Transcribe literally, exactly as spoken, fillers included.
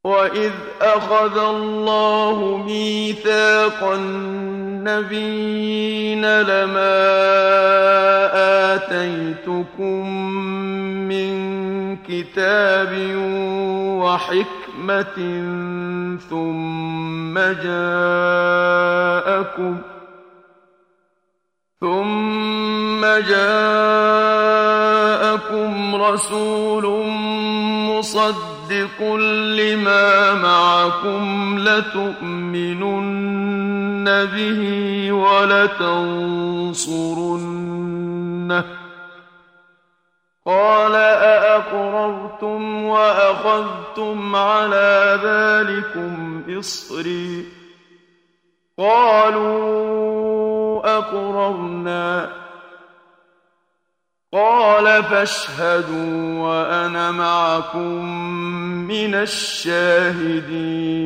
وَإِذْ أَخَذَ اللَّهُ مِيثَاقَ النَّبِيِّينَ لَمَا آتَيْتُكُم مِّن كِتَابٍ وَحِكْمَةٍ ثُمَّ جَاءَكُمْ ثُمَّ جَاءَكُمْ رَسُولٌ مُّصَدِّقٌ لِّمَا مَعَكُمْ لَتُؤْمِنُنَّ بِهِ وَلَتَنصُرُنَّهُ ۚ قَالَ أَأَقْرَرْتُمْ وَأَخَذْتُمْ عَلَىٰ ذَٰلِكُمْ إِصْرِي ۖ قَالُوا أَقْرَرْنَا ۚ قَالَ فَاشْهَدُوا وَأَنَا مَعَكُم مِّنَ الشَّاهِدِينَ